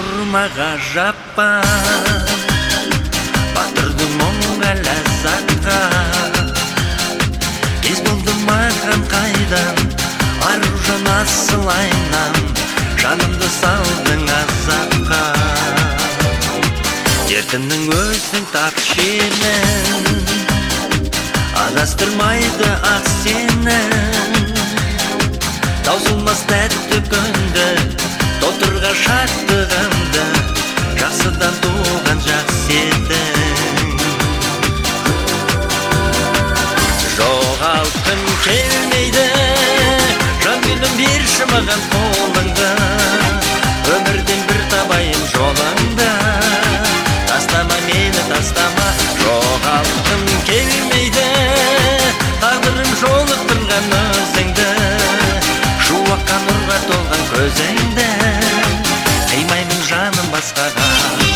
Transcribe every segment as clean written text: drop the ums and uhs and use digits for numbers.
тұрмаға жаппа, батырды мұңға ләззатқа. Кез болды маған қайдан, аружан асыл айнам, жанымды салдың азапқа. Дертімнің өзің тап шенің, адастырмайды ақ сенің. Таусылмас тәтті күнді, тотырға шаттығымды, жақсыдан туған жақсы едің. Жоғалтқым келмейді, жан гүлім берші маған қолыңды, өмірден бір табайын жолыңды. Тастама мені, тастама, жоғалтқым келмейді, тағдырым жолықтырған өзіңді. Шуаққа нұрға толған көзіңді, қимаймын жаным басқаға.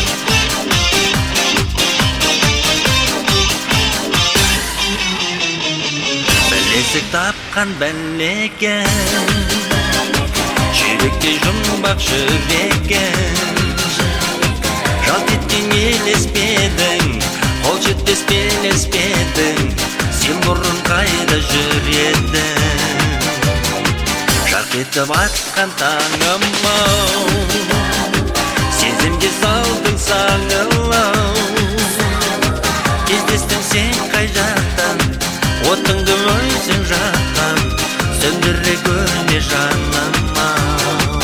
Білесік тапқан бәлекен, жүректе жұмбақ жүрегін. Жалт еткен елеспедің, қол жетпес белеспедің, сен бұрын қайда жүр едің. Жарқ етіп атқан таңым-ау, сезімге салдың саңылау. Кездестің сен қай жақтан, отыңды өзің жаққан, сөндіре көрме жаным-ау.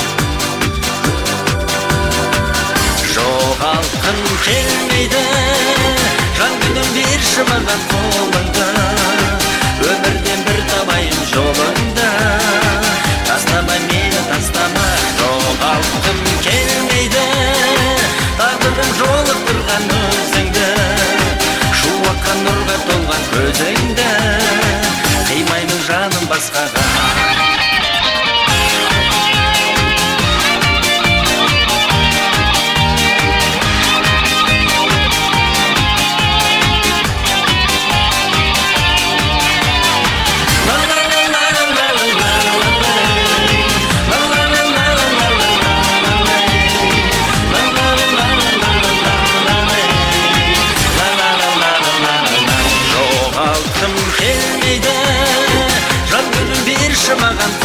Жоғалтқым келмейді, жан гүлім берші маған қолыңды, өмірден бір табайын жолыңды. Тастама мені, тастама, жоғалтқым келмейді, тағдырым жолықтырған өзіңді. Шуаққа нұрға толған көзіңді, қимаймын жаным басқаға. Келмейді, жан гүлім берші маған